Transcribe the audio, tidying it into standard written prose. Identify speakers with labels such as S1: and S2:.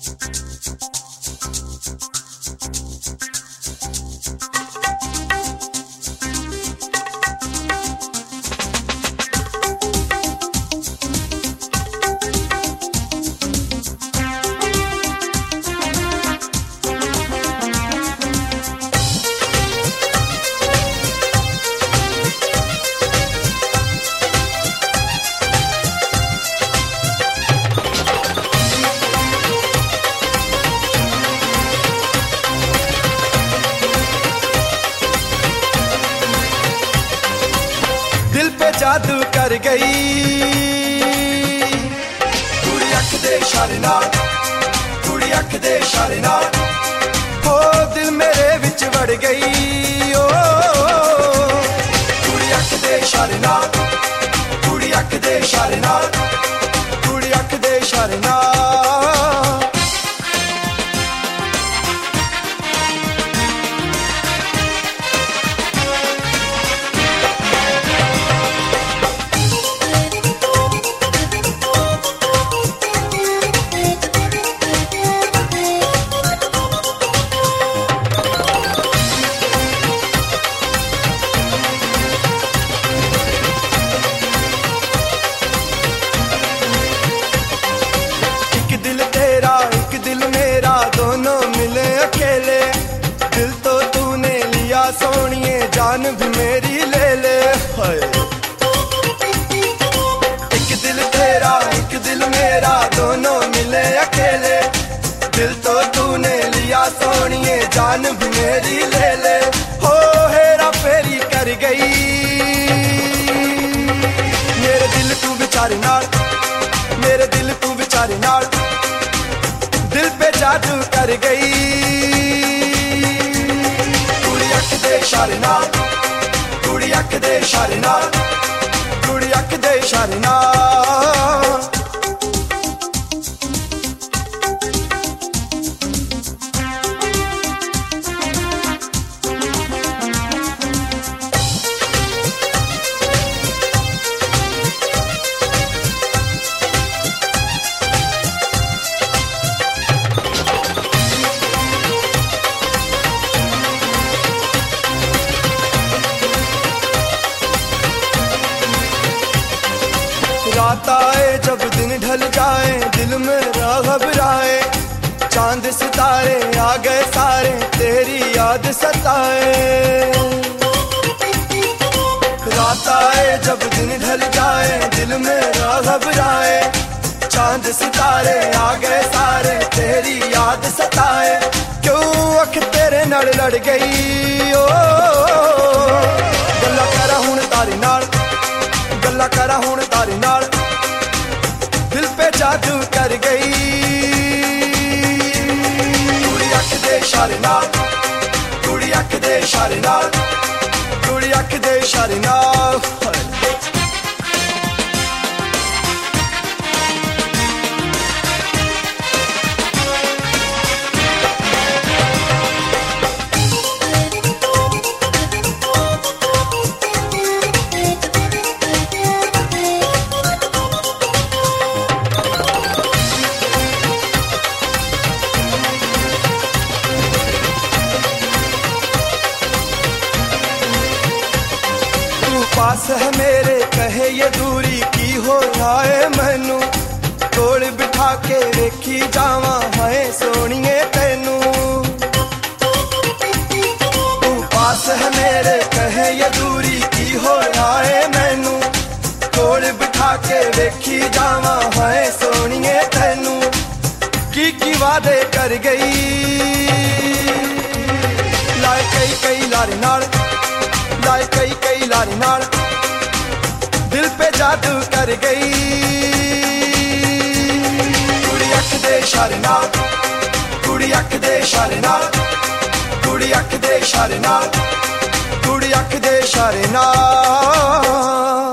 S1: जादू कर गई कुड़ी अख दे इशारे नाल, कुड़ी अख दे इशारे नाल, हो दिल मेरे विच वड़ गई। ओ कुड़ी अख दे इशारे नाल, कुड़ी अख दे इशारे नाल, कुड़ी अख दे इशारे नाल। सोनिए जान भी मेरी ले ले, एक दिल तेरा एक दिल मेरा दोनों मिले अकेले, दिल तो तूने लिया सोनिए जान भी मेरी ले ले। हो हेरा फेरी कर गई मेरे दिल तू बेचारे नाल, मेरे दिल तू बेचारे नाल, दिल पे जादू कर गई। इशारे नाल, कुड़ी अख दे इशारे नाल, कुड़ी अख दे इशारे नाल। रात आए जब दिन ढल जाए दिल मेरा घबराए, चांद सितारे आ गए सारे तेरी याद सताए। रात आए जब दिन ढल जाए दिल मेरा घबराए, चांद सितारे आ गए सारे तेरी याद सताए। क्यों अख तेरे नाल लड़ गई ओ गल्ला करा हुण तारे नाल, गल्ला करा हुण तारे नाल, दिल पे जादू कर गई। कुड़ी अख दे इशारे नाल, कुड़ी अख दे इशारे नाल, कुड़ी अख दे इशारे नाल। पास है मेरे कहे ये दूरी की हो जाए मैनू, कोल बिठा के वेखी जावा है सोनिए तेनू। तू पास है मेरे कहे ये दूरी की हो जाए मैनू, कोल बिठा के वेखी जावा है सोनिए तेनू। की वादे कर गई लाए कई कई लारे नाल, लाए कई कई लारे नाल, दिल पे जादू कर गई। कुड़ी अख दे इशारे नाल, कुड़ी अख दे इशारे नाल, कुड़ी अख दे इशारे नाल, कुड़ी अख दे इशारे नाल।